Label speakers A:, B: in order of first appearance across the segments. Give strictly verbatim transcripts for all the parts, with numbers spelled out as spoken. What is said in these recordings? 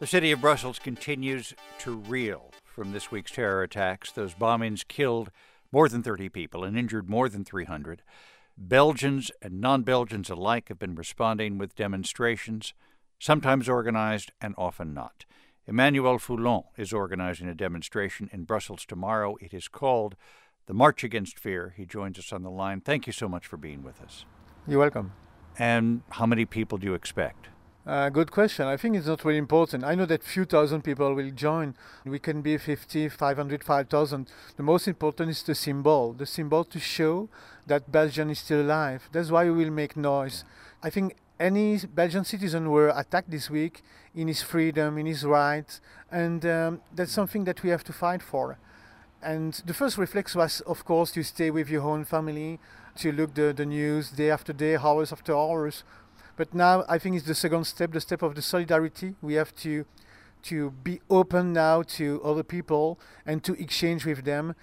A: The city of Brussels continues to reel from this week's terror attacks. Those bombings killed more than thirty people and injured more than three hundred. Belgians and non-Belgians alike have been responding with demonstrations, sometimes organized and often not. Emmanuel Foulon is organizing a demonstration in Brussels tomorrow. It is called the March Against Fear. He joins us on the line. Thank you so much for being with us.
B: You're welcome.
A: And how many people do you expect?
B: Uh, good question. I think it's not really important. I know that few thousand people will join. We can be fifty, five hundred, five thousand. The most important is the symbol, the symbol to show that Belgium is still alive. That's why we will make noise. I think any Belgian citizen were attacked this week in his freedom, in his rights, and um, that's something that we have to fight for. And the first reflex was, of course, to stay with your own family, to look the, the news day after day, hours after hours. But now I think it's the second step, the step of the solidarity. We have to to be open now to other people and to exchange with them,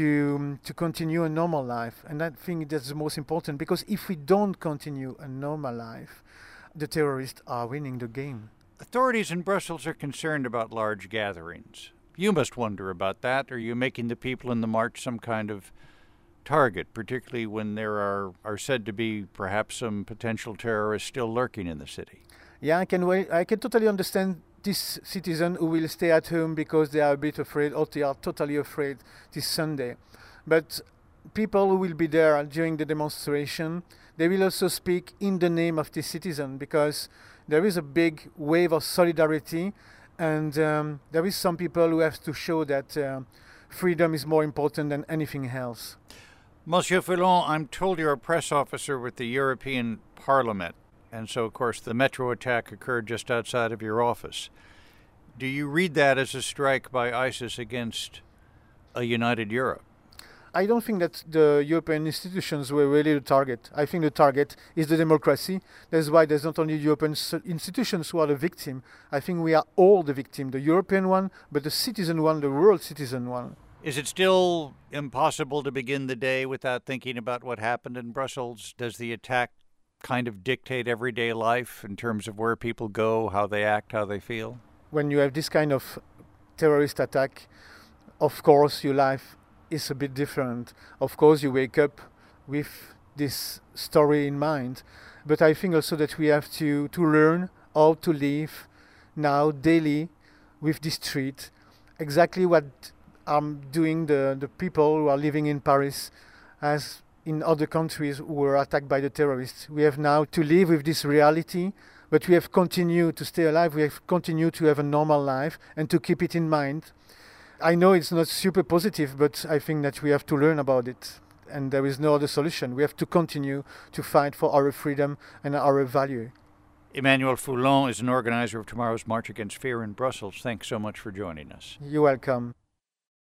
B: to to continue a normal life. And I think that's the most important, because if we don't continue a normal life, the terrorists are winning the game.
A: Authorities in Brussels are concerned about large gatherings. You must wonder about that. Are you making the people in the march some kind of target, particularly when there are, are said to be perhaps some potential terrorists still lurking in the city?
B: Yeah, I can wait. I can totally understand this citizen who will stay at home because they are a bit afraid, or they are totally afraid this Sunday. But people who will be there during the demonstration, they will also speak in the name of this citizen, because there is a big wave of solidarity, and um, there is some people who have to show that uh, freedom is more important than anything else.
A: Monsieur Foulon, I'm told you're a press officer with the European Parliament, and so, of course, the metro attack occurred just outside of your office. Do you read that as a strike by ISIS against a united Europe?
B: I don't think that the European institutions were really the target. I think the target is the democracy. That's why there's not only European institutions who are the victim. I think we are all the victim, the European one, but the citizen one, the world citizen one.
A: Is it still impossible to begin the day without thinking about what happened in Brussels? Does the attack kind of dictate everyday life in terms of where people go, how they act, how they feel?
B: When you have this kind of terrorist attack, of course your life is a bit different. Of course you wake up with this story in mind. But I think also that we have to, to learn how to live now daily with this threat. Exactly what are doing the, the people who are living in Paris as in other countries who were attacked by the terrorists. We have now to live with this reality, but we have continued to stay alive. We have continued to have a normal life and to keep it in mind. I know it's not super positive, but I think that we have to learn about it. And there is no other solution. We have to continue to fight for our freedom and our value.
A: Emmanuel Foulon is an organizer of tomorrow's March Against Fear in Brussels. Thanks so much for joining us.
B: You're welcome.